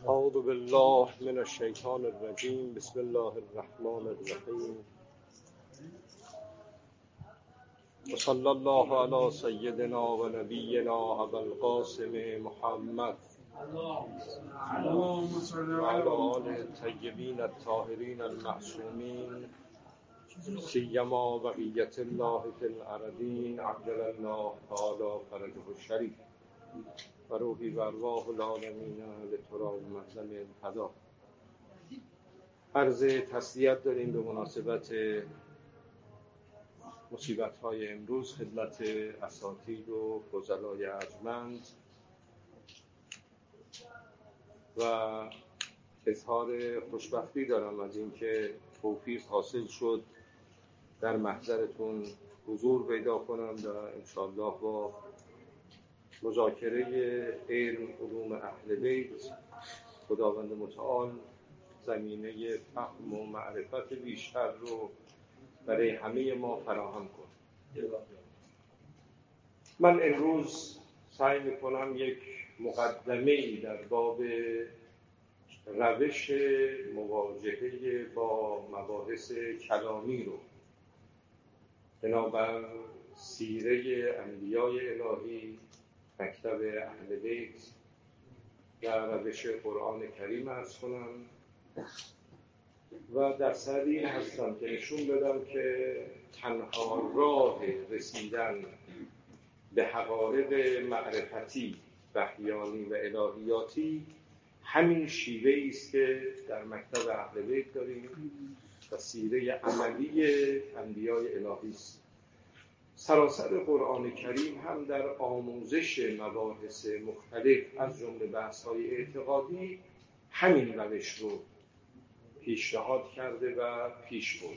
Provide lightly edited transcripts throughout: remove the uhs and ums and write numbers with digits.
اعوذ بالله من الشیطان الرجیم. بسم الله الرحمن الرحیم. و صلی الله علی سیدنا و نبینا ابو القاسم محمد و علی آله الطیبین الطاهرین المعصومین، سیما بقیة الله فی الارضین عجل الله تعالی فرجه الشریف و روحی و ارواح العالمین لتراب محزن الفدا. عرض تسلیت داریم به مناسبت مصیبت‌های امروز خدمت اساتید و فضلای ارجمند و اظهار خوشبختی دارم از اینکه توفیق حاصل شد در محضرتون حضور پیدا کنم و انشاءالله با مذاکره علم علوم اهل بیت خداوند متعال زمینه فهم و معرفت بیشتر رو برای همه ما فراهم کنه. من امروز سعی میکنم یک مقدمه‌ای در باب روش مواجهه با مباحث کلامی رو بنابر سیره انبیای الهی، مکتب اهل بیت و روش قرآن کریم عرض کنم و در صدد این هستم که نشون بدم که تنها راه رسیدن به حقایق معرفتی وحیانی و الهیاتی همین شیوه‌ای است که در مکتب اهل بیت داریم و سیره عملی انبیای الهی است. سراسر قرآن کریم هم در آموزش مباحث مختلف از جمله بحث‌های اعتقادی همین روش رو پیشنهاد کرده و پیش برده.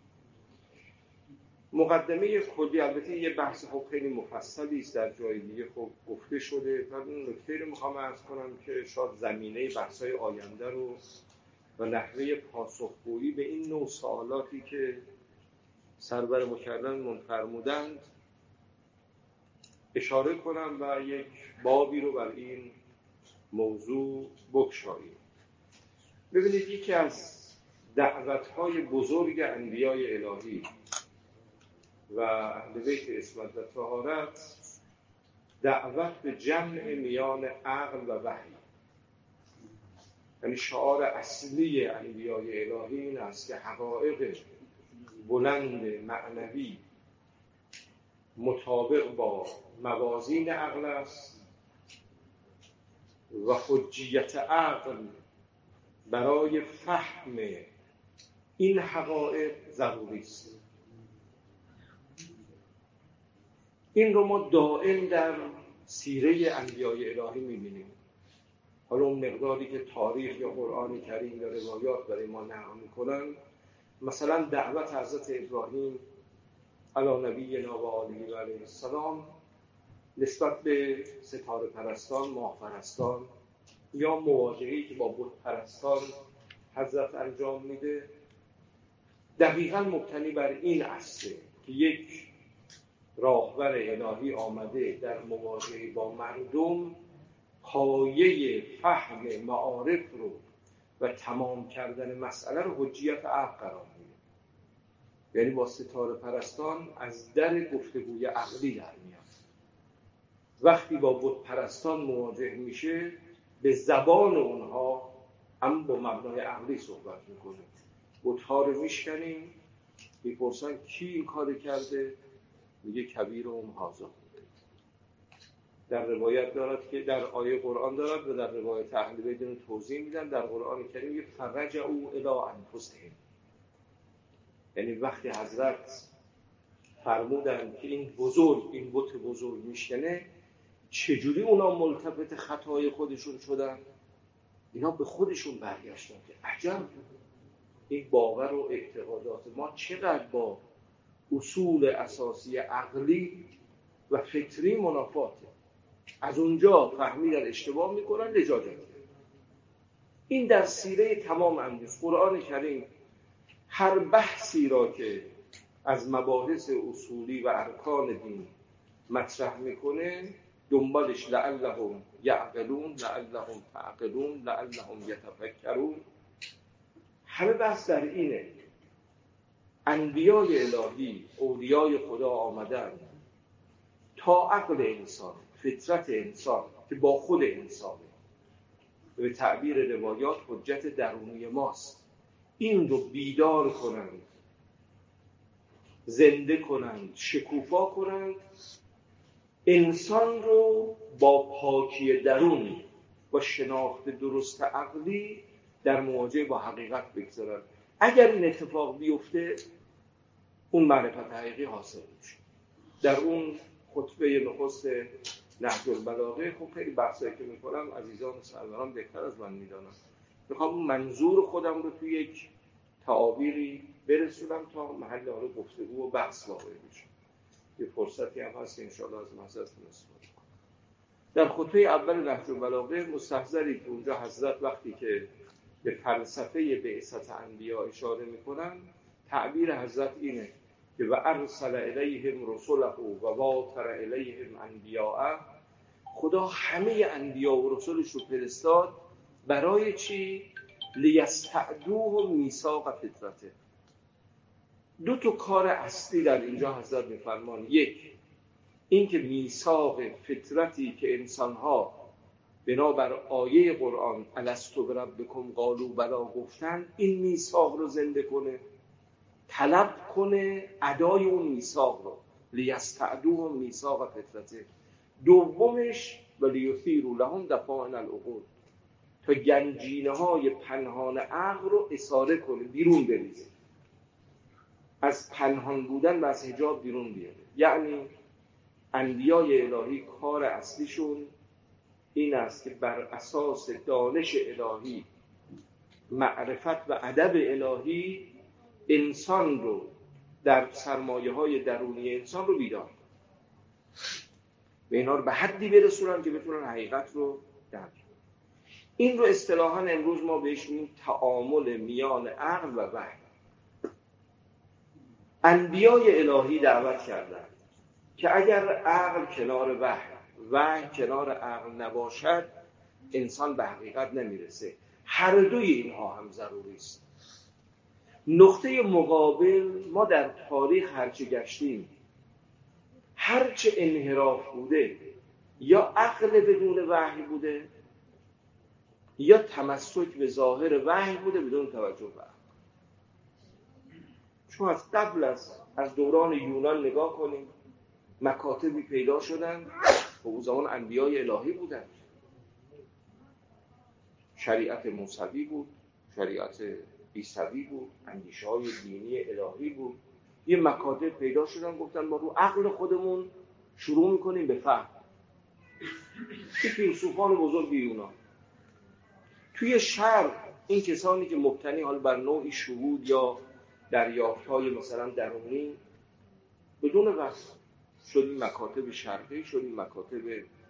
مقدمه کلی، البته یه بحث خیلی مفصلی است، در جای دیگه گفته شده و اون نکته رو میخوام عرض کنم که شاید زمینه بحث‌های آینده رو و نحوه پاسخگویی به این نوع سوالاتی که سرور مکرم فرمودند اشاره کنم و یک بابی رو بر این موضوع بگشاییم. ببینید، یکی از دعوت‌های بزرگ انبیای الهی و اهل بیت عصمت و طهارت دعوت به جمع میان عقل و وحی، یعنی شعار اصلی انبیای الهی این است که حقایق بلند معنوی مطابق با موازین عقل است و حجیت عقل برای فهم این حقایق ضروری است. این رو ما دائم در سیره انبیای الهی می‌بینیم. حالا اون مقداری که تاریخ یا قرآن کریم یا روایات برای ما نقل می‌کنن، مثلا دعوت حضرت ابراهیم علی نبینا و آله و علیه السلام نسبت به ستاره پرستان، ماه پرستان یا مواجهه‌ای که با بت پرستان حضرت انجام میده، دقیقاً مبتنی بر این اصله که یک راهبر الهی آمده در مواجهه با مردم پایه فهم معارف رو و تمام کردن مسئله رو حجیت عقل قرار میده. یعنی با ستاره پرستان از در گفتگوی عقلی در میاد، وقتی با بت پرستان مواجه میشه به زبان اونها هم با مبنای عقلی صحبت میکنه. بت‌ها رو میشکنیم، میپرسن کی این کار کرده؟ میگه کبیرهم هذا. در روایت دارد که در آیه قرآن دارد و در روایت اهل بیت توضیح میدن. در قرآن کریم میگه فرجعوا الی انفسهم، یعنی وقتی حضرت فرمودن که این بت بزرگ میشکنه، چجوری اونا ملتفت خطای خودشون شدن؟ اینا به خودشون برگشتن که عجب، این باور و اعتقادات ما چقدر با اصول اساسی عقلی و فطری منافاته. از اونجا فهمیدن اشتباه میکنن، لجاجت. این در سیره تمام انبیا. قرآن کریم هر بحثی را که از مباحث اصولی و ارکان دین مطرح میکنه دنبالش لعلهم یعقلون، لعلهم تعقلون، لعلهم یتفکرون. همه بحث در اینه. انبیای الهی، اولیای خدا آمدن تا عقل انسان، فطرت انسان که با خود انسانه، به تعبیر روایات حجت درونی ماست، این رو بیدار کنند، زنده کنند، شکوفا کنند، انسان رو با پاکی درون، با شناخت درست عقلی در مواجهه با حقیقت بگذارند. اگر این اتفاق بیفته اون معرفت حقیقی حاصل میشه. در اون خطبه نخست نهج البلاغه، خب خیلی بحثایی که میکنم عزیزان و سروران بهتر از من میدانم، میخوام اون منظور خودم رو توی یک تعابیری برسونم تا محل حال گفتگو و بحث واقع بشه. یه فرصتی هم هست انشاءالله از محضرتون استفاده کنم. در خطبه اول نهج البلاغه مستحضرید که اونجا حضرت وقتی که به فلسفه بعثت انبیا اشاره میکنن، تعبیر حضرت اینه که و ارسل الیهم رسله و واتر الیهم انبیاء. خدا همه انبیا و رسولش رو فرستاد برای چی؟ لیستعدوه میثاق فطرته. دو تا کار اصلی در اینجا حضرت میفرمان. یک، این که میثاق فطرتی که انسانها بنابر آیه قرآن الستو بربکم قالوا بلی گفتن، این میثاق رو زنده کنه، طلب کنه ادای اون میثاق رو، لیستعدوه میثاق فطرته. دومش ولیثیروا لهم دفائن العقول، تا گنجینه های پنهان عقل رو اثاره کنه، بیرون بریزه، از پنهان بودن و از حجاب بیرون بیاره. یعنی انبیای الهی کار اصلیشون این است که بر اساس دانش الهی، معرفت و ادب الهی، انسان رو در سرمایه های درونی انسان رو بیدار، به اینا رو به حدی برسونن که بتونن حقیقت رو درک کنن. این رو اصطلاحاً امروز ما بهش میگیم تعامل میان عقل و وحی. انبیای الهی دعوت کردند که اگر عقل کنار وحی کنار عقل نباشد، انسان به حقیقت نمیرسه. هر دوی اینها هم ضروری است. نقطه مقابل، ما در تاریخ هرچه گشتیم، هرچه انحراف بوده، یا عقل بدون وحی بوده، یا تمسک به ظاهر وحی بوده بدون توجه به عقل. چون از قبل از دوران یونان نگاه کنیم، مکاتبی پیدا شدن و اون زمان انبیای الهی بودن. شریعت موسوی بود، شریعت عیسوی بود، اندیشه‌های دینی الهی بود. یه مکاتب پیدا شدن گفتن ما رو عقل خودمون شروع میکنیم به فهم. این فیلسوفان بزرگ یونان. توی شرق این کسانی که مبتنی حال بر نوعی شهود یا دریافت‌های مثلا درونی، بدون وحی شدیم مکاتب شرقی، شدیم مکاتب.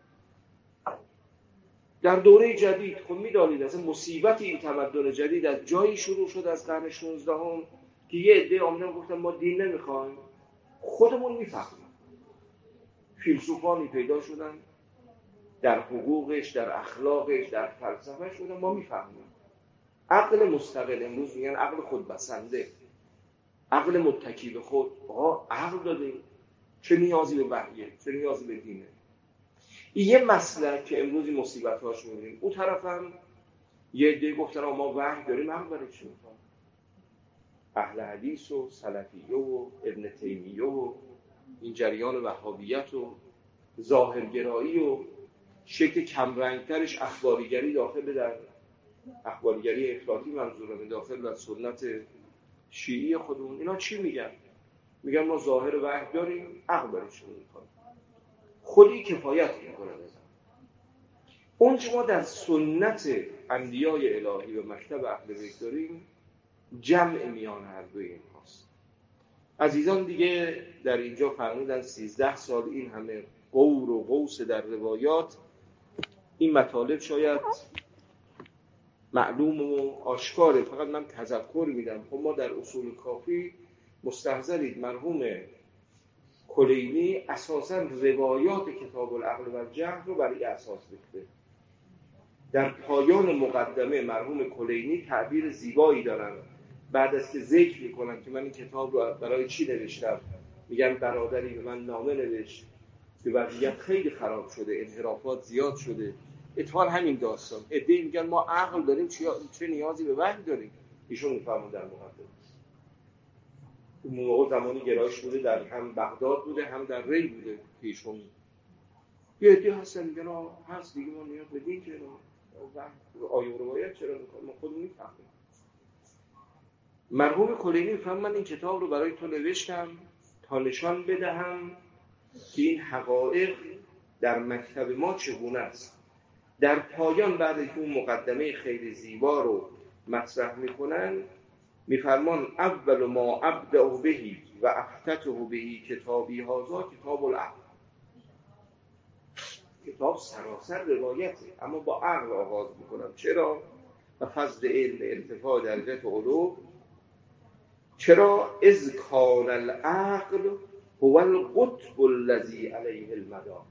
در دوره جدید خب می‌دانید از مصیبت این تمدن جدید از جایی شروع شد از قرن 16 که یه عده آمدن گفتن ما دین نمیخوایم، خودمون میفهمیم. فیلسوفانی پیدا شدن در حقوقش، در اخلاقش، در فلسفهش، بودن ما میفهمیم. عقل مستقل، امروز میگن عقل خودبسنده، عقل متکی به خود. آقا عقل دادیم، چه نیازی به وحیه، چه نیازی به دینه؟ این یه مسئله که امروز این مصیبت‌هاش می‌بینیم. اون طرف هم یه عده گفتن ما وحی داریم، عقل برای چی می‌خوام؟ اهل حدیث و سلفیه و ابن تیمیه و این جریان وهابیت و ظاهرگرایی و شکل کمرنگترش اخباریگری داخل در اخباریگری افراطی منظورم داخل در سنت شیعی خودمون. اینا چی میگن؟ میگن ما ظاهر وحی داریم، عقل برای چی می‌خوام؟ خودی کفایت میکنه. اون که ما در سنت انبیای الهی و مکتب اهل بیت داریم، جمع میان هر دوی این هاست. عزیزان دیگه در اینجا فرمودن 13 سال این همه غور و غوث در روایات، این مطالب شاید معلوم و آشکاره، فقط من تذکر میدم. خب ما در اصول کافی مستحضرید مرحوم کلینی اساساً روایات کتاب العقل و الجهل رو برای اساس ریخته. در پایان مقدمه مرحوم کلینی تعبیر زیبایی دارن، بعد از که ذکر میکنن که من این کتاب رو برای چی نوشتم، میگن برادری به من نامه نوشت که وضعیت خیلی خراب شده، انحرافات زیاد شده. اتفاق همین داستان عده‌ای میگن ما عقل داریم، چه نیازی به وحی داریم. ایشون میفرمون در مقدمه اون موقع زمانی گرایش بوده، در هم بغداد بوده هم در ری بوده که ایشون یه عده هستن میگن هست دیگه، ما نیاز به دین که آیه و روایت چرا میکنم، ما خودمون میفهمیم. مرحوم کلینی میفهم من این کتاب رو برای تو نوشتم تا نشان بدهم که این حقایق در مکتب ما چگونه است. در پایان بعد که اون مقدمه خیلی زیبا رو مطرح میکنن میفرمان اول ما ابدأ به و افتتح به کتابی هذا کتاب العقل. کتاب سراسر روایته اما با عقل آغاز میکنم. چرا؟ و فضل علم ارتفاع درجت علو. چرا؟ اذ کان العقل هو القطب الذی علیه المدار.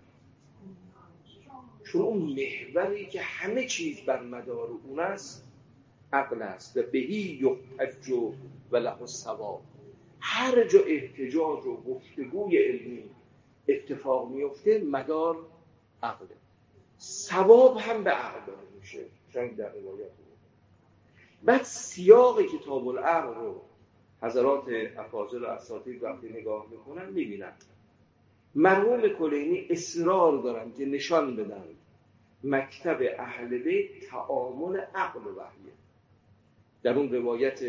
چون اون محوری که همه چیز بر مدار اون است عقل است و بهی یحتج و له الصواب. هر جا احتجاج و گفتگوی علمی اتفاق میفته مدار عقله، ثواب هم به عقل میشه. چون در روایت بعد سیاق کتاب العقل رو حضرات افاضل و اساتید وقتی نگاه میکنن میبینن مرحوم کلینی اصرار دارن که نشان بدن مکتب اهل بیت تعامل عقل و وحیه. در اون روایت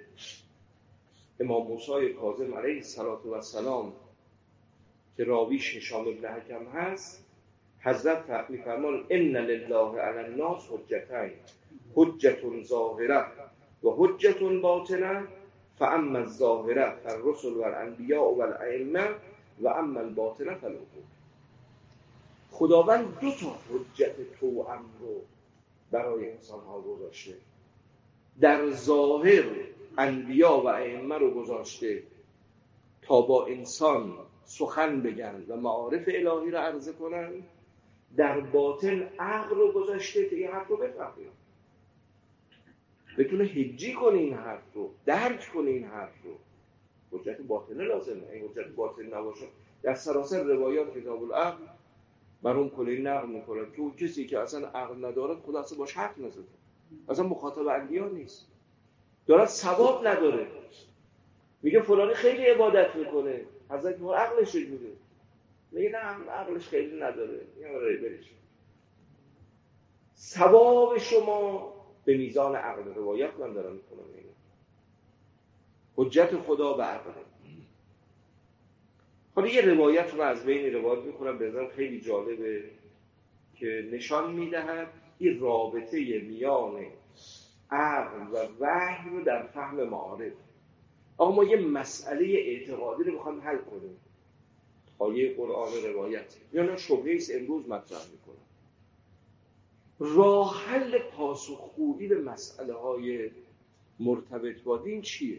امام موسی کاظم علیه السلام که راویش هشام بن حکم هست، حضرت میفرمان ان لله علی الناس حجتین، حجة ظاهره و حجة باطنه، فاما الظاهره فالرسل والانبیاء والائمه و اما الباطنه فالعقول. خداوند دو تا حجت توأم رو برای انسان ها گذاشته. در ظاهر انبیا و ائمه رو گذاشته تا با انسان سخن بگن و معارف الهی رو عرضه کنن. در باطن عقل رو گذاشته که این حرف رو بفهمه، بتونه حجی کنه این حرف رو، درک کنه این حرف رو. حجت باطنه لازمه. این حجت باطن نباشه در سراسر روایات کتاب العقل مرحوم کلینی نقل میکنه که اون کسی که اصلا عقل نداره خدا اصلا باش حرف نزده، اصلا مخاطب انبیا نیست، داره ثواب نداره. میگه فلانی خیلی عبادت میکنه، حضرت ما عقلش چجوره؟ میگه نه عقلش خیلی نداره، میگه برش. ثواب شما به میزان عقل. روایت من دارم میکنم اینه. حجت خدا به عقل. حالا یه روایت رو از بین روایت میکنم به نظرم خیلی جالبه که نشان میدهد این رابطه میان عقل و وحی رو در فهم معارف. آقا ما یه مسئله اعتقادی رو میخوایم حل کنیم، آیه قرآن روایت یا نه شبهه ایست امروز مطرح میکنم. راه حل پاسخگویی به مسئله های مرتبط با دین چیه؟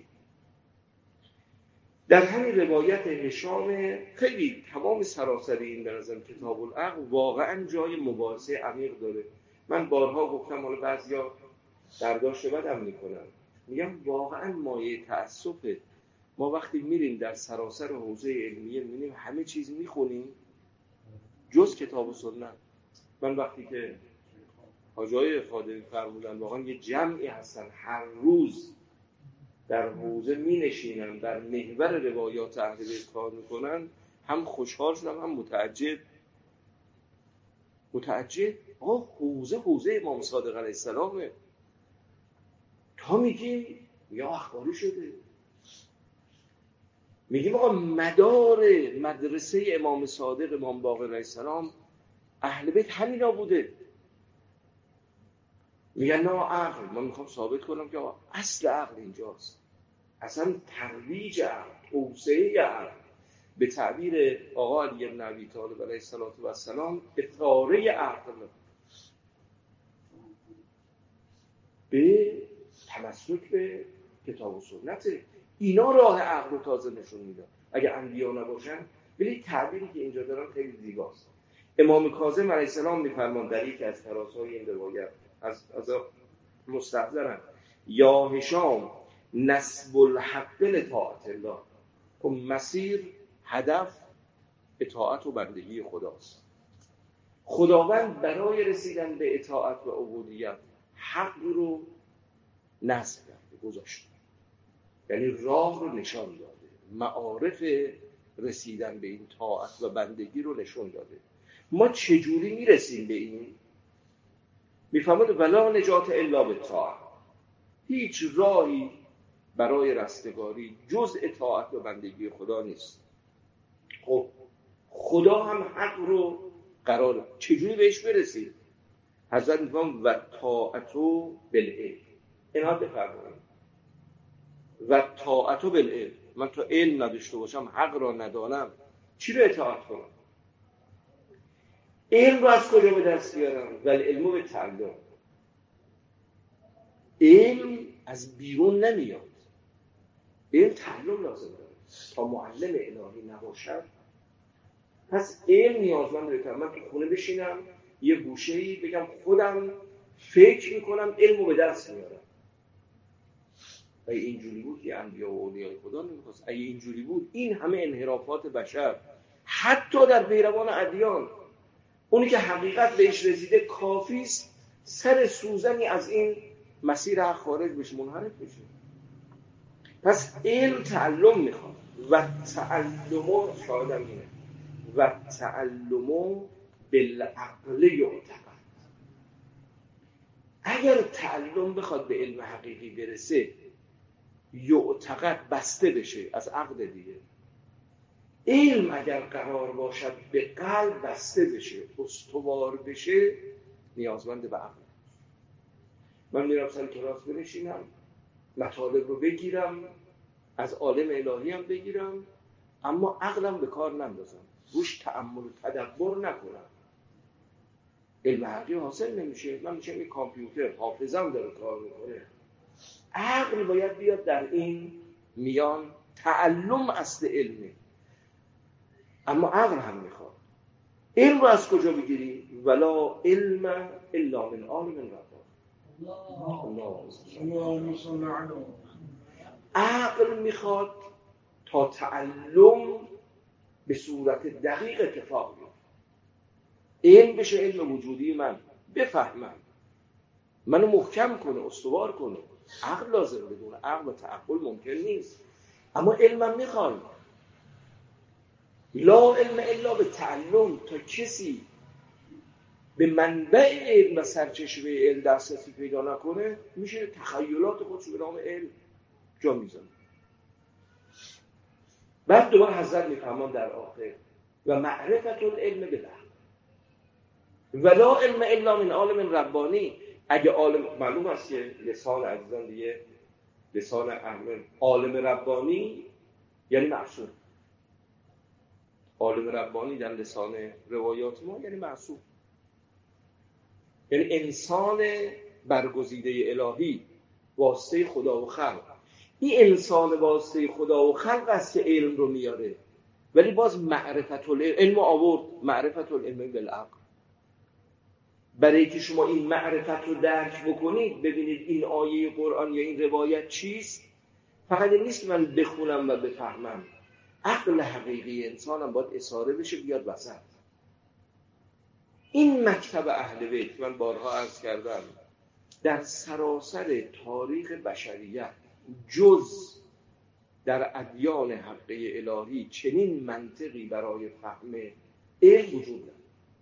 در همین روایت هشام خیلی تمام سراسر این به نظرم کتاب العقل واقعا جای مباحثه عمیق داره. من بارها گفتم، حالا بعضیا برداشت بدم میکنن، میگم واقعا مایه تأسفه ما وقتی میریم در سراسر حوزه علمیه میبینیم همه چیز میخونیم جز کتاب و سنت. من وقتی که حاجای خادمی فرمودن واقعا یه جمعی هستن هر روز در حوزه می نشینن در محور روایات اهل بیت کار میکنن، هم خوشحال شدم هم متعجب. آقا حوزه امام صادق علیه السلامه، تا میگی یا اخباری شده، میگیم آقا مدار مدرسه امام صادق امام باقر علیه السلام اهل بیت همینا بوده. میگن نه عقل، من میخوام ثابت کنم که اصل عقل اینجاست، اصلا ترویج عقل، توسعه عقل، به تعبیر آقا علی بن ابی طالب علیه السلام اثاره عقل به تمسک به کتاب و سنت. اینا راه عقل رو تازه نشون میدن. اگه انبیا نباشن ولی تعبیری که اینجا دارم خیلی زیباست. امام کاظم علیه السلام میفرمان در یکی از تراسهای این روایت از مستحضرن یا هشام نسب الحق لطاعت الله، که مسیر هدف اطاعت و بندگی خداست. خداوند برای رسیدن به اطاعت و عبودیت حق رو نصب کرده، گذاشته، یعنی راه رو نشان داده، معارف رسیدن به این طاعت و بندگی رو نشون داده. ما چجوری میرسیم به این؟ میفهمد ولا نجات الا بالطاعه، هیچ راهی برای رستگاری جز اطاعت و بندگی خدا نیست. خب خدا هم حق رو قرار چجوری بهش برسید؟ حضرت میگم و طاعتو بالعلم، اینها بفرمایید و طاعتو بالعلم، من تا علم نداشته باشم، حق را ندانم، چی رو اطاعت کنم؟ علم رو از کجا به دست بیارم؟ ولی علمو به تعلم. علم از بیرون نمیاد، علم تعلم لازم داره. تا معلم الهی نباشد پس علم نیازمند داره. من تو خونه بشینم یه گوشه‌ای بگم خودم فکر میکنم علمو به دست میارم. اگه اینجوری بود که انبیا و اولیای خدا نمیخواست، اگه اینجوری بود این همه انحرافات بشر حتی در پیروان ادیان، اونی که حقیقت بهش رسیده کافیست سر سوزنی از این مسیر حق خارج بشه، منحرف بشه. پس علم تعلم میخواد و تعلمو شاهدم اینه و تعلمو بالعقل یعتقد. اگر تعلم بخواد به علم حقیقی برسه یعتقد بسته بشه از عقل دیگه. علم اگر قرار باشد به قلب بسته بشه، استوار بشه، نیازمند به عقل. من میرم سر کلاس بنشینم، مطالب رو بگیرم، از عالم الهی هم بگیرم، اما عقلم به کار نندازم، روش تأمل و تدبر نکنم، علم حقیقی حاصل نمیشه. من میشم یک کامپیوتر، حافظم داره کار میکنه. عقل باید بیاد در این میان. تعلم اصل علمه، اما عقل هم میخواد. علم رو از کجا بگیری؟ ولا علم الا من عالم ربانی. عقل میخواد تا تعلم به صورت دقیق اتفاق بیفته. علم بشه علم وجودی، من بفهمم، منو محکم کنه، استوار کنه. عقل لازم، بدون عقل و تعقل ممکن نیست. اما علمم میخواد. لا علم الا به تعلم. تا کسی به منبع علم و سرچشمه علم دسترسی پیدا نکنه میشه تخیلات خودشو به نام علم جا میزنه. بعد دوباره حضرت میفهمان در آخر و معرفت العلم بالعقل ولا علم الا من عالم ربانی. اگه عالم، معلوم است که لسان عزیزان دیگه لسان عالم ربانی یعنی معصوم. عالم ربانی در لسان روایات ما یعنی معصوم، یعنی انسان برگزیده الهی، واسطه خدا و خلق. این انسان واسطه خدا و خلق است که علم رو میاره، ولی باز معرفت العلم آورد، معرفت العلم بالعقل. برای که شما این معرفت رو درک بکنید، ببینید این آیه قرآن یا این روایت چیست، فقط این نیست که من بخونم و بفهمم. عقل حقیقی انسانم باید اصاره بشه، بیاد وسط. این مکتب اهل بیت، من بارها عرض کردم، در سراسر تاریخ بشریت جز در ادیان حقه الهی چنین منطقی برای فهم علم وجود نداره.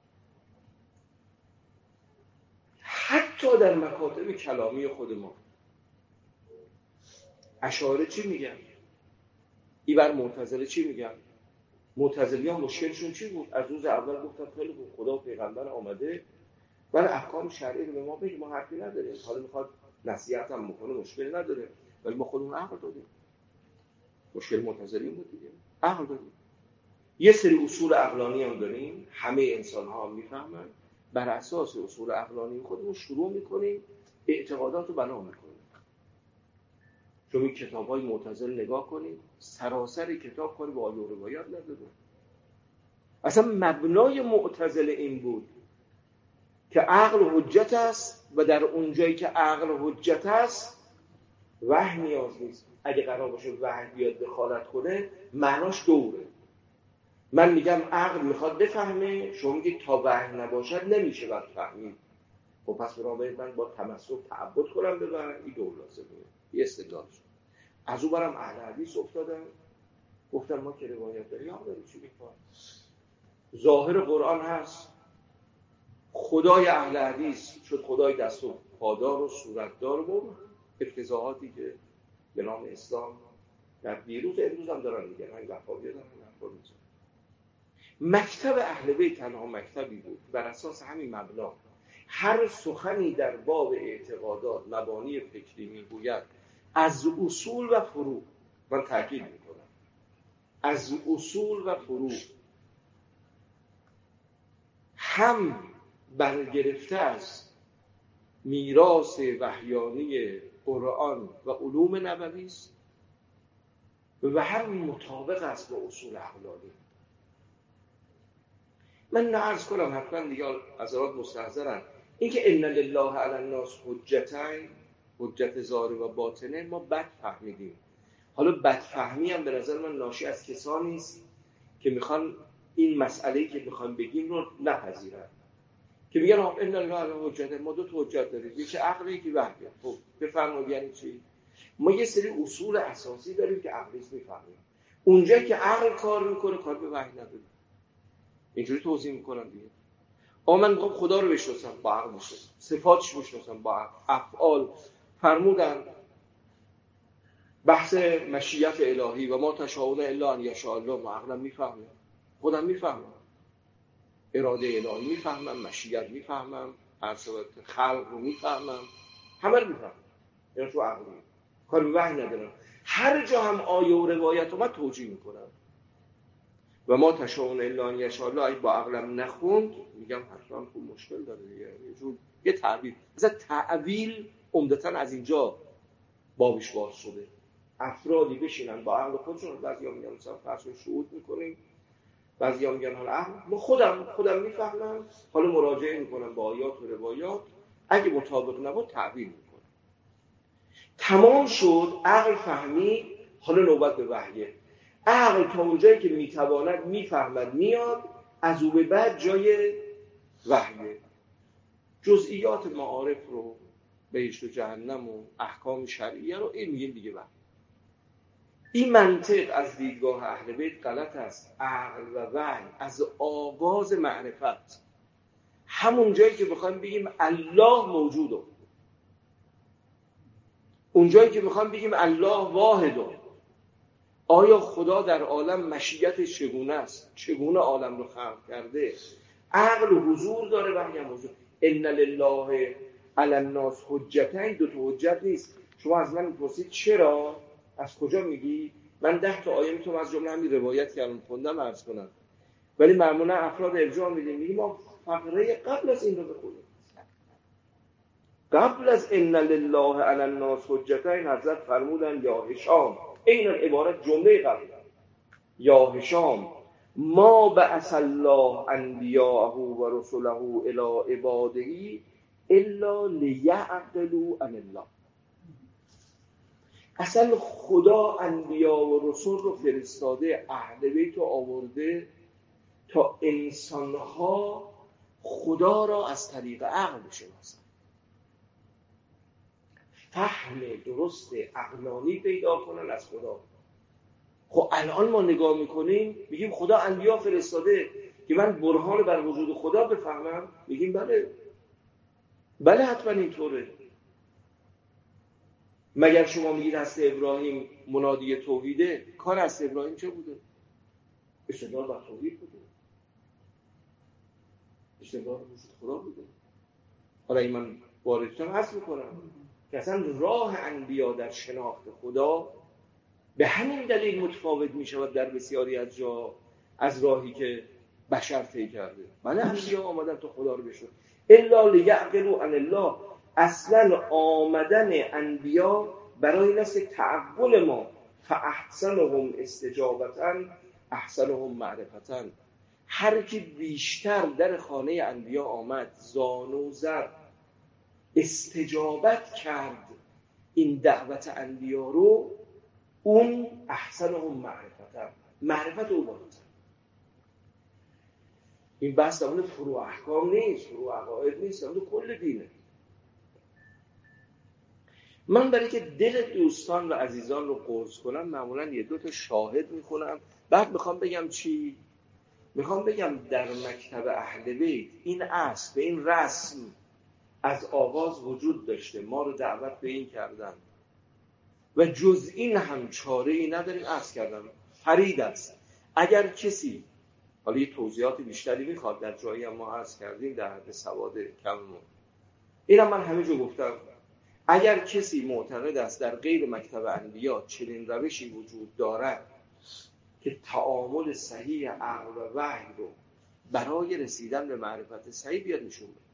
حتی در مکاتب کلامی خود ما اشاعره چی میگن؟ ایبر معتزله چی میگن؟ معتزلیان مشکلشون چی بود؟ از روز اول گفتن خیلی خوب، خدا و پیغمبر آمده برای احکام شرعی رو به ما بگه، ما حرفی نداریم، حالا میخواد نصیحت هم بکنه مشکل نداره، ولی ما خودمون عقل دادیم. مشکل معتزلی بود دیگه، عقل دادیم. یه سری اصول عقلانی هم داریم، همه انسان ها هم میفهمن، بر اساس اصول عقلانی خودمون شروع میکنیم اعتقادات رو بنا میکنیم. شما کتاب‌های معتزله نگاه کنید، سراسر کتاب کاری با آیه و روایات نداره، اصلا مبنای معتزله این بود که عقل حجت است و در اونجایی که عقل حجت است وحی نیاز نیست. اگه قرار باشه وحی بیاد دخالت کنه معناش دوره. من میگم عقل میخواد بفهمه، شما میگید تا وحی نباشد نمیشه بعد فهمید. خب پس برای من با تمسک تعبد کنم به وحی، این دور لازمه. یه استدلال شد. از اون برم اهل حدیث افتادن، گفتن ما که روایت داریم یا داریم چی میکنم، ظاهر قرآن هست، خدای اهل حدیث شد خدای دست و پادار و صورتدار و افتضاحاتی که به نام اسلام در دیروز امروز هم دارن میگن. من وفاقی دارم میگم مکتب اهل بیت تنها مکتبی بود بر اساس همین مبنا هر سخنی در باب اعتقادات مبانی فکری میگوید از اصول و فروع، من تاکید میکنم از اصول و فروع، هم برگرفته از میراث وحیانی قرآن و علوم نبوی است و هم مطابق است با اصول عقلانی. من نعرض کنم حتما دیگه حضرات مستحضرن اینکه ان لله علی الناس حجتین، حجت ظاهر و باطنه، ما بد فهمیدیم. حالا بدفهمی هم به نظر من ناشی از کسانی است که میخوان این مسئله‌ای که میخوان بگیم رو نپذیرن، که میگن ان الله علی حجت، ما دو تا حجت داریم، یکی عقل یکی وحی. خب بفرمایید یعنی چی؟ ما یه سری اصول اساسی داریم که عقلی میفهمیم، اونجایی که عقل کار میکنه کار به وحی نداره. اینجوری توضیح میکنم دیگه. من میگم خدا رو بشناسم با عقل میشناسم، صفاتش میشناسم با عقل، افعال فرمودن بحث مشیت الهی و ما تشاءون الا ان یشاء الله، ما عقلم میفهمم، خودم میفهمم، اراده الهی میفهمم، مشیت میفهمم، خلق رو میفهمم، همه رو میفهمم. یعنی تو عقلی کار به وحی ندارم. هر جا هم آیه و روایت رو من توجیه میکنم و ما تشاءون الا ان یشاء الله. اگه با عقلم نخوند میگم حتما خوب مشکل داره دیگه. یه تعبیر مثلا تعویل عمدتاً از اینجا بابش باز شده. افرادی بشینن با عقل خودشون، بعضیا میگن مثلا فرض شهود میکنیم، بعضیا میگن حالا عقل، ما خودم میفهمم، حالا مراجعه میکنم با آیات و روایات، اگه مطابق نبود تعویل میکنم. تمام شد، عقل فهمی، حالا نوبت به وحیه. عقل تا اونجایی که میتواند میفهمد میاد، از او به بعد جای وحیه. جزئیات معارف رو، بهشت و جهنم و احکام شرعیه رو این میگیم دیگه وحی. این منطق از دیدگاه اهل بیت غلط است. عقل و وحی از آغاز معرفت، همون جایی که بخوایم بگیم الله موجوده، اون جایی که بخوایم بگیم الله واحده، آیا خدا در عالم مشیتش چگونه است، چگونه عالم رو خلق کرده، عقل حضور داره، وحی هم حضور. ان لله علی الناس حجتین، دو تا حجت نیست. شما از من میپرسید چرا، از کجا میگی؟ من 10 تا آیه میتونم از جمله همین روایت که الان خوندم عرض کنم، ولی معمولا افراد ارجاع میدیم ما فقره قبل از این رو بخونیم. قبل از ان لله علی الناس حجتین حضرت فرمودن یا هشام، این عبارت جمله قبل، یا هشام ما بعث الله انبیاءه و رسله الی عباده الا لیعقلوا عن الله. اصلا خدا انبیا و رسول رو فرستاده، اهل بیت رو آورده تا انسانها خدا را از طریق عقل بشناسن، فهم درست عقلانی پیدا کنن از خدا. خب الان ما نگاه میکنیم میگیم خدا انبیا فرستاده که من برهان بر وجود خدا بفهمم، میگیم بله حتما اینطوره. مگر شما میگید هست ابراهیم منادی توحیده؟ کار هست ابراهیم چه بوده؟ استدلال بر توحید بوده، استدلال بر وجود خدا بوده. حالا این من واردتم حذف میکنم که اصلا راه انبیا در شناخت خدا به همین دلیل متفاوت میشود در بسیاری از جا از راهی که بشر طی کرده. بله انبیا آمدن تا خدا رو بشناسن، الا لیعقلوا عن الله. اصلا آمدن انبیا برای نسل تعقل ما، فاحسنهم استجابتا احسنهم معرفتا. هر کی بیشتر در خانه انبیا آمد، زانو و زد، استجابت کرد این دعوت انبیا رو، اون احسنهم معرفت او بالاتر. این بحث در مورد فروع احکام نیست، فروع عقاید نیست، در مورد کل دینه. من برای که دل دوستان و عزیزان رو قرض کنم معمولا 1-2 تا شاهد میخونم، بعد میخوام بگم چی؟ میخوام بگم در مکتب اهل بیت این اصل و این رسم از آغاز وجود داشته، ما رو دعوت به این کردن و جز این هم چاره ای نداریم. عرض کردم فرید است. اگر کسی، حالا یه توضیحات بیشتری میخواد، در جایی هم ما عرض کردیم در حد سواد کممون، اینم من همه جو گفتم، اگر کسی معتقد است در غیر مکتب انبیا چنین روشی وجود دارد که تعامل صحیح عقل و وحی رو برای رسیدن به معرفت صحیح بیاد نشون بده،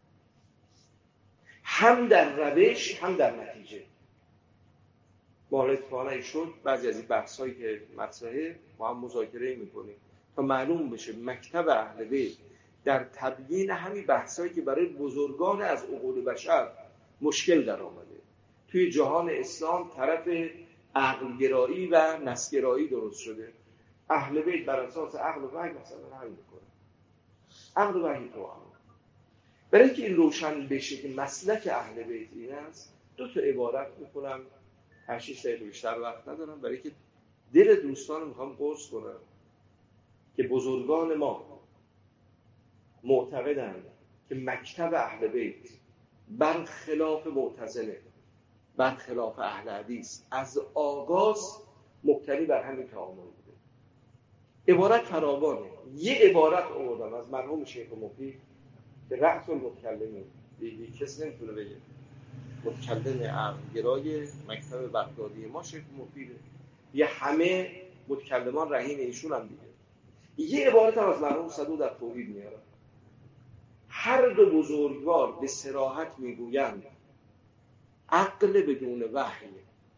هم در روش هم در نتیجه. ما اتفاقا شد بعضی از این بحثایی که مطرحه ما هم مذاکره میکنیم تا معلوم بشه مکتب اهل بیت در تبیین همین بحثایی که برای بزرگان از عقول بشر مشکل در آمده، توی جهان اسلام طرف عقلگرایی و نسگرایی درست شده. اهل بیت بر اساس عقل و وحی مثلا حل میکنه، عقل و وحی تو هم. برای اینکه این روشن بشه که مسلک اهل بیت این است، 2 تا عبارت میکنم، 8 دقیقه بیشتر وقت ندارم، برای که دل دوستان رو میخوام قرص کنم که بزرگان ما معتقدند که مکتب اهل بیت برخلاف معتزله، برخلاف اهل حدیث، از آغاز مبتنی بر همین تعامل بوده. عبارت فراوانه. یه عبارت آوردم از مرحوم شیخ مفید که رأس المتکلمین، دیگه کسی نمیتونه بگه متکلم عقلگرای مکتب بغدادی ما شیخ مفیده، یه همه متکلمان رهین ایشون هم دیگه. یه عبارت هم از مرحوم صدوق در توحید میارم. هر 2 بزرگوار به صراحت میگویند عقل بدون وحی،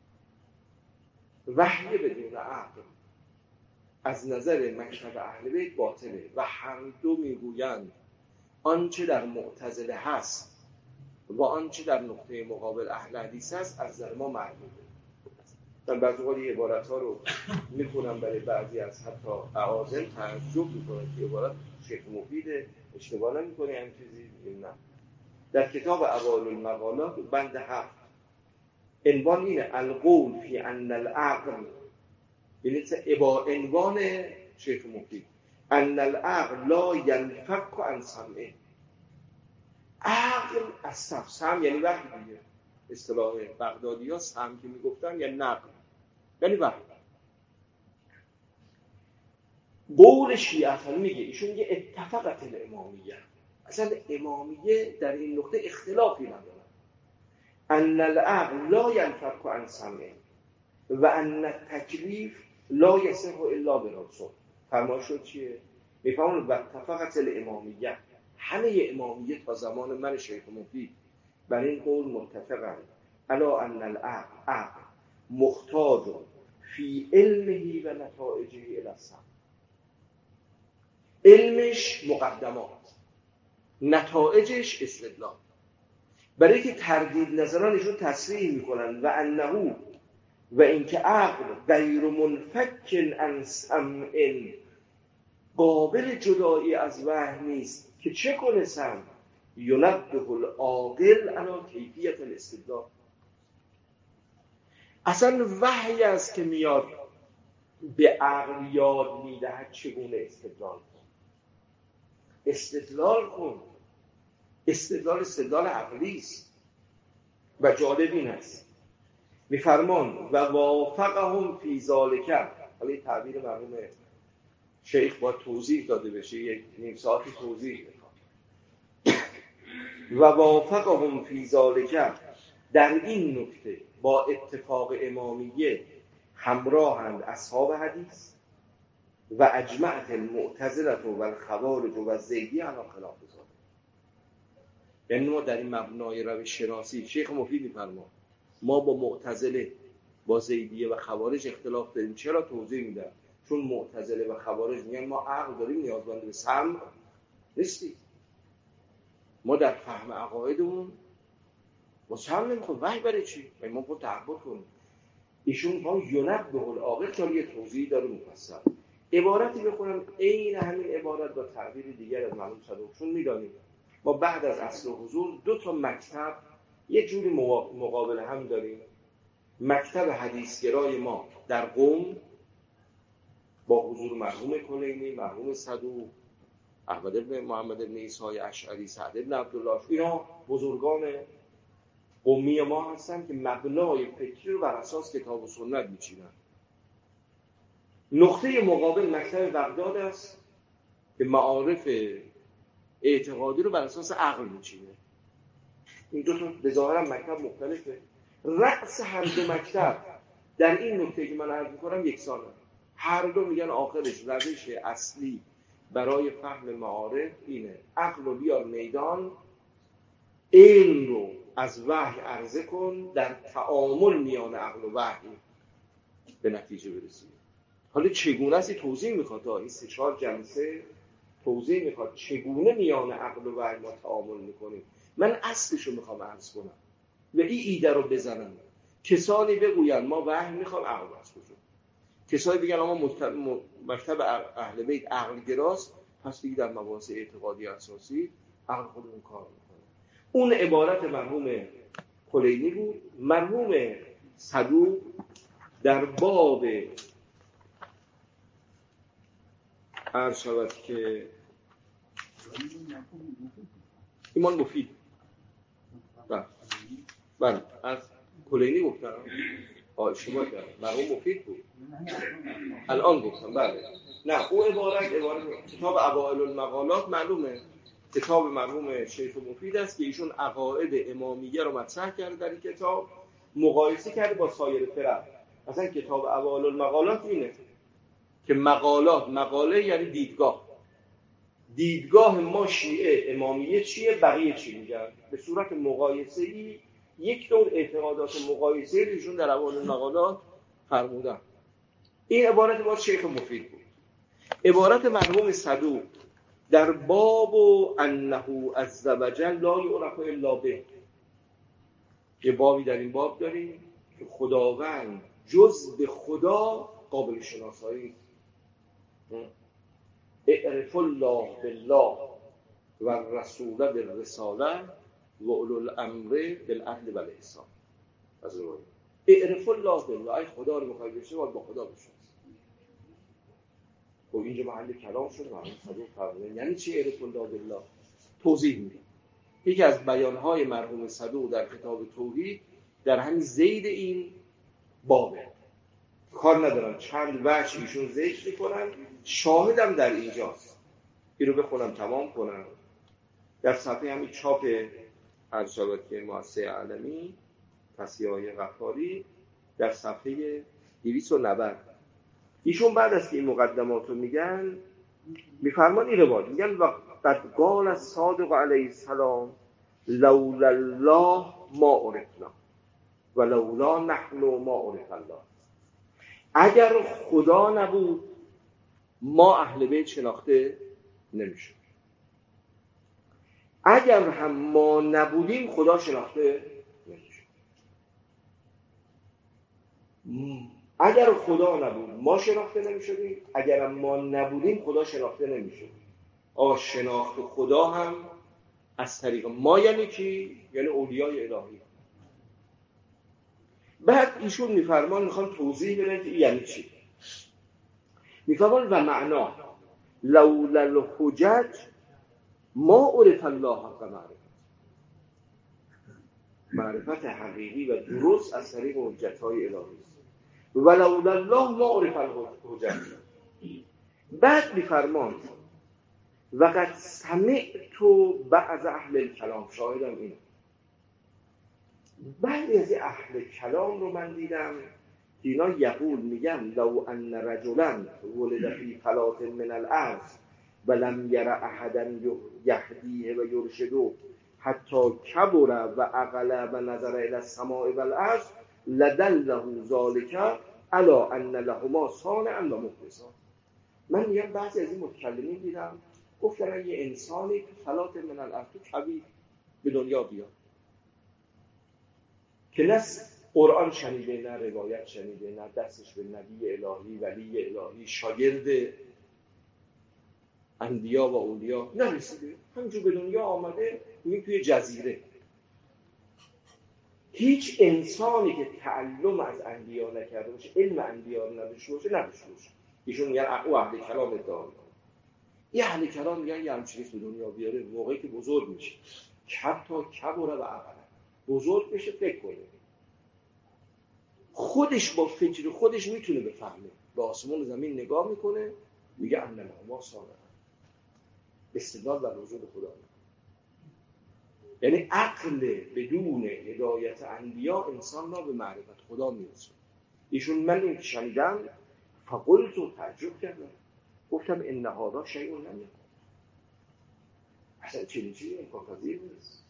وحی بدون عقل از نظر مکتب اهل بیت باطله، و هر 2 میگویند آنچه در معتزله هست و آنچه در نقطه مقابل اهل حدیث هست از نظر ما معلومه. من بعضی وقتا عبارت ها رو میخونم برای بعضی از حتی اعاظم تعجب میکنن که عبارت شیخ مفید اشتباه نمیکنه همین چیزی. نه، در کتاب اوائل المقالات بند 7 عنوان اینه القول فی ان العقل، یعنی عنوان شیخ مفید ان العقل لا ينفك عن سمعه. عقل از سم یعنی وحی دیگه، اصطلاح بغدادی ها سم که میگفتن یعنی نقل، یعنی وحی. قول شیعه میگه، ایشون میگه اتفقت الامامیه، اصلا امامیه در این نقطه اختلافی نداره، ان العقل لا ينفك عن سمعه و ان التکلیف لا یصح الا برسول. فرمایش شد چیه؟ میفهمون و اتفقت الامامیه، همه امامیه تا زمان من شیخ مفید بر این قول متفقن الا ان العقل محتاج فی علمه و نتائجه الی السمع. علمش مقدمات، نتائجش استدلال. برای که تردید نظرانشون تصریح میکنن و انه و اینکه عقل غیر منفک عن سمع، قابل جدایی از وحی نیست که چه کنه سمع ینبه العاقل علی کیفیت الاستدلال. اصلا وحی است که میاد به عقل یاد میدهد چگونه استدلال کن. استدلال کن. استدلال عقلی است. و جالب این است میفرمان و وافقهم فی ذالک، حالا این تعبیر مرحوم شیخ با توضیح داده بشه، یک نیم ساعتی توضیح میخواد. و وافقهم فی ذالک، در این نکته با اتفاق امامیه همراهند اصحاب حدیث و اجمعت المعتزله و الخوارج و الزیدیه علی خلاف ذلک. یعنی ما در این مبنای روش شناسی شیخ مفید میفرما ما با معتزله، با زیدیه و خوارج اختلاف داریم. چرا؟ توضیح میدم. چون معتزله و خوارج میگن ما عقل داریم نیازمند به سمع نیستیم، ما در فهم عقایدمون ما سمع نمیخوام، وحی برای چی؟ ما باید تعبد کنیم. ایشون میخوام ینبه العاقل تا یه توضیح داره مفصل. عبارتی بخونم عین همین عبارت با تعبیر دیگر از مرحوم صدوق، چون میدانیم ما بعد از اصل و حضور 2 مکتب یه جوری مقابل هم داریم. مکتب حدیثگرای ما در قم با حضور مرحوم کلینی، مرحوم صدوق، احمد بن محمد بن عیسی اشعری، سعد بن عبدالله، اینا بزرگان قمی ما هستن که مبنای فکری رو بر اساس کتاب و سنت میچینن. نقطه مقابل مکتب بغداد است که معارف اعتقادی رو بر اساس عقل میچینه. این 2 به ظاهر مکتب مختلفه. رأس هر 2 مکتب در این نکته که من عرض میکنم یکسانه. هر 2 میگن آخرش روش اصلی برای فهم معارف اینه: عقل رو بیار میدان، علم رو از وحی عرضه کن، در تعامل میان عقل و وحی به نتیجه برسید. حالا چگونه است توضیح میخواد، تا این 3-4 جلسه توضیح میخواد چگونه میان عقل و وحی ما تعامل میکنیم. من اصلشو میخوام عرض کنم و این ایده رو بزنم. کسانی بگوین ما وحی میخوام، عقل از کجا؟ کسانی بگن ما مکتب اهل بیت عقل گراست، پس دیگه در مباحث اعتقادی اساسی عقل خودمون کار میکنه. اون عبارت مرحوم کلینی بود. مرحوم صدوق در باب عرض شود که ایمان مفید، بله از کلینی گفتم، شما کردم مرحوم مفید بود، الان گفتم بله. نه اون عبارت کتاب اوائل المقالات معلومه کتاب مرحوم شیخ مفید است که ایشون عقاید امامیه رو مطرح کرده در این کتاب، مقایسه کرده با سایر فرق. مثلا کتاب اوائل المقالات اینه که مقاله یعنی دیدگاه ما شیعه امامیه چیه، بقیه چی میگن، به صورت مقایسه‌ای یک دور اعتقادات مقایسه‌ای ایشون در اوائل المقالات فرمودن. این عبارت با شیخ مفید بود. عبارت مرحوم صدوق در باب انه عز وجل لا یعرف الا به، یه بابی در این باب داریم که خداوند جز به خدا قابل شناسایی. اعرف الله بالله و الرسول بالرساله و اولو الامر بالعدل و الاحسان. از روی اعرف الله بالله، ای خدا رو می‌خوای بشناسی باید با خدا بشناسی. خب اینجا محل کلام شده، مرحوم صدوق فرمودن یعنی چی اعرف الله بالله؟ توضیح میدیم. یکی از بیانهای مرحوم صدوق در کتاب توحید در همین ذیل این بابه، کار ندارم چند وجه ایشون ذکر میکنن، شاهدم در اینجاست. این رو بخونم تمام کنم. در صفحه همین چاپ ارشادات مؤسسه علمی تصحیح‌های غفاری در صفحه 290 ایشون بعد از که این مقدمات رو میگن میفرمان این روایت میگن و قد قال الصادق علیه السلام لولا الله ما عرفنا و لولا نحن ما عرف الله. اگر خدا نبود ما اهل بیت شناخته نمیشد، اگر هم ما نبودیم خدا شناخته نمیشد. اگر خدا نبود ما شناخته نمیشدیم، اگر هم ما نبودیم خدا شناخته نمیشد. شناخت خدا هم از طریق ما یعنی کی؟ یعنی اولیای الهی. بعد ایشون میفرمان میخوان توضیح بدن که یعنی چی. میفرمان و معنا لولا الحجج ما عرف الله حق معرفت حقیقی و درست از طریق حجت‌های الهی است. ولولا الله ما عرف الحجج. بعد میفرمان وقد سمعت بعض اهل الکلام، شاهدم اینه، بعضی از اهل کلام رو من دیدم که اینا یقول میگن لو ان رجلا ولد فی فلات من الارض ولم یر احدا یهدیه و یرشده حتی کبر و عقل و نظر الى السماء والارض لدله ذلك علی ان لهما صانعا و مخلصا. من میگم بعضی از این متکلمین دیدم گفتن یه انسانی فلات من الارض کبیر به دنیا بیاد که نه قرآن شنیده، نه روایت شنیده، نه دستش به نبی الهی، ولی الهی، شاگرد انبیا و اولیا نرسیده، همینجور به دنیا آمده میگه توی جزیره. هیچ انسانی که تعلم از انبیا نکرده باشه، علم انبیا رو نداشته باشه، ایشون میگن او اهل کلام ادعا میکنه. یه اهل کلام میگن یه همچین چیز به دنیا بیاره موقعی که بزرگ میشه، حتی کبره و عقله، بزرگ بشه فکر کنه، خودش با فکر خودش میتونه بفهمه، به آسمان زمین نگاه میکنه میگه انما ما صادقه، استدلال بر وجود خدا. یعنی عقل بدون هدایت انبیا انسان را به معرفت خدا میرسونه. ایشون من این شنیدم فقلت و تعجب کردم، گفتم ان هذا شیء لم یکن، اصلا چنین چیزی امکان پذیر نیست.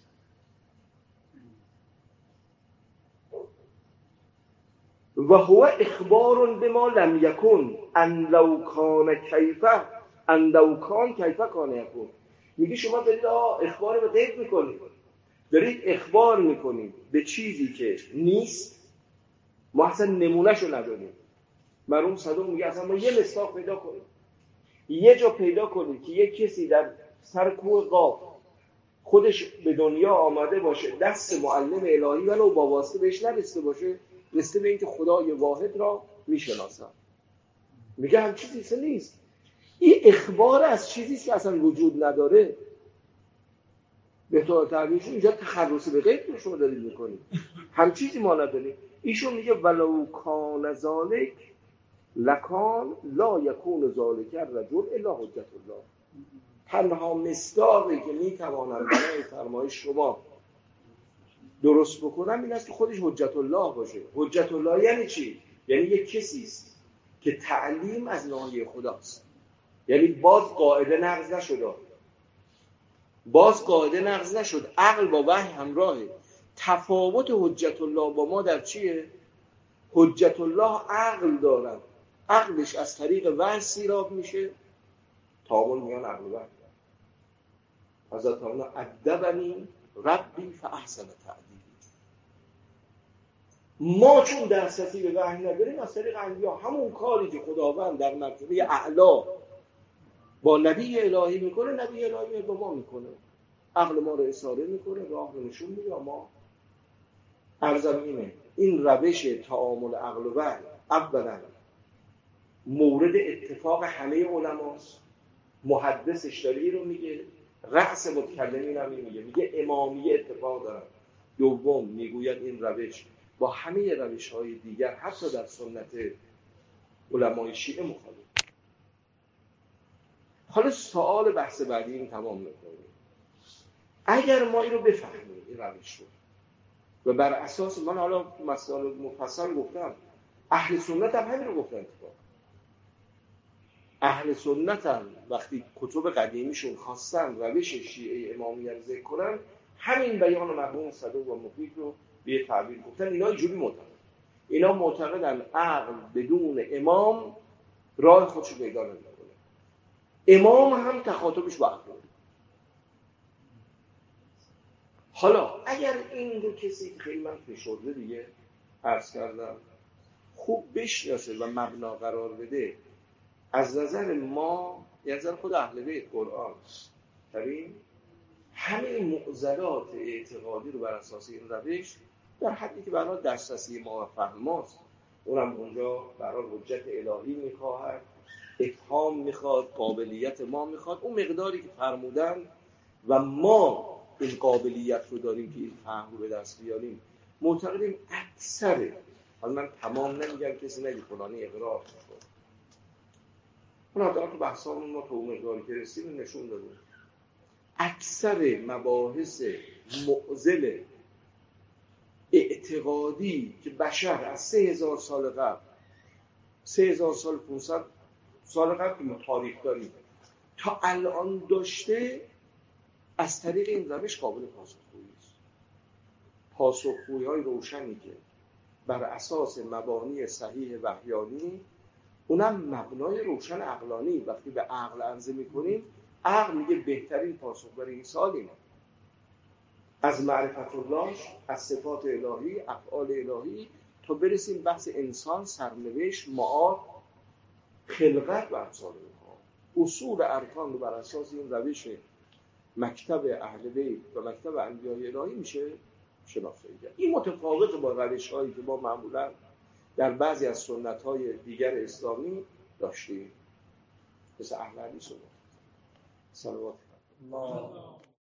و هو اخبار بما لم یکن ان لو کان کیف ان لو کان کیف کان یکون. میگه شما دارید اخبار به غیب میکنید، دارید اخبار میکنید به چیزی که نیست، ما اصلا نمونهشو نداریم. مرحوم صدوق میگه اصلا ما یه مصداق پیدا کنیم، یه جا پیدا کنیم که یه کسی در سر کوه قاف خودش به دنیا آمده باشه، دست معلم الهی ولو با واسطه بهش نرسیده باشه، رسیده به اینکه خدای واحد را میشناسن. میگه هم چیزی اصلا نیست، این اخبار از چیزی که اصلا وجود نداره. به طور تعبیرشون اینجا تخرص به غیب رو شما دارید میکنید، هم چیزی ما نداریم. ایشون میگه ولو کان ذالک لکان لا یکون ذالک الرجل الا حجت الله. تنها مصداقی که میتوانم برای فرمایش شما درست بکنم این است که خودش حجت الله باشه. حجت الله یعنی چی؟ یعنی یک کسی است که تعلیم از ناحیه خداست. یعنی باز قاعده نقض نشد، عقل با وحی همراهه. تفاوت حجت الله با ما در چیه؟ حجت الله عقل دارد، عقلش از طریق وحی سیراب میشه، تعامل میان عقل و وحی. حضرت تعالی ادبنی ربی فاحسن تأدیبی. ما چون دسترسی به وحی نداریم، از طریق انبیا همون کاری که خداوند در مرتبه اعلا با نبی الهی میکنه، نبی الهی با ما میکنه، عقل ما رو اشاره میکنه، راه رو نشون میده. ما عرضم اینه، این روش تعامل عقل و وحی اولا مورد اتفاق همه علماست. محدثش داری رو میگه، رأس متکلمین هم میگه امامیه اتفاق دارن. دوم میگوید این روش با همه روش‌های دیگر حتی در سنت علمای شیعه مخالف. حالا سوال بحث بعدی این تمام میکنیم. اگر ما این رو بفهمیم، این روش رو، و بر اساس من حالا مسائل مفصل گفتم، اهل سنت هم همین رو گفتن. اهل سنت هم وقتی کتب قدیمیشون خواستن روش شیعه امامیه رو ذکر کنن، همین بیان مرحوم صدوق و مفید رو به یه تعبیر گفتن. اینا اینجوری معتقدن، اینا معتقدن عقل بدون امام راه خودش رو پیدا نمیکنه، امام هم تخاطبش با عقل. حالا اگر این رو کسی که خیلی من فشرده دیگه عرض کردم خوب بشناسه و مبنا قرار بده، از نظر ما، از نظر خود اهل بیت قرآن کریم، همه معضلات اعتقادی رو بر اساس این روش در حدی که برای دسترسی ما و فهم ماست، اونم اونجا برای حجت الهی میخواهد، افهام میخواد، قابلیت ما میخواد، اون مقداری که فرمودن و ما این قابلیت رو داریم که این فهم رو به دست بیاریم، معتقدیم اکثر، حالا من تمام نمیگم کسی نگه فلانی اقرار میکنه، اون حتی که بحثامون ما تو اون مقداری که رسیم نشون دادیم، اکثر مباحث معضل اعتقادی که بشر از 3000 سال قبل، 3000 سال 500 سال قبل که ما تاریخ داریم تا الان داشته، از طریق این روش قابل پاسخگویی است. پاسخگویی‌های روشنی که بر اساس مبانی صحیح وحیانی اونم مبنای روشن عقلانی. وقتی به عقل عرضه میکنیم، عقل میگه بهترین پاسخ برای این سوال اینه. از معرفت الله، از صفات الهی، افعال الهی، تا برسیم بحث انسان، سرنوشت، معاد، خلقت و امثال اینها. اصول ارکان رو بر اساس این روش مکتب اهل بیت و مکتب انبیاء الهی میشه شناخته کرد. این متفاوت با روش هایی که ما معمولا در بعضی از سنت های دیگر اسلامی داشتیم، مثل اهل حدیث و صلوات الله.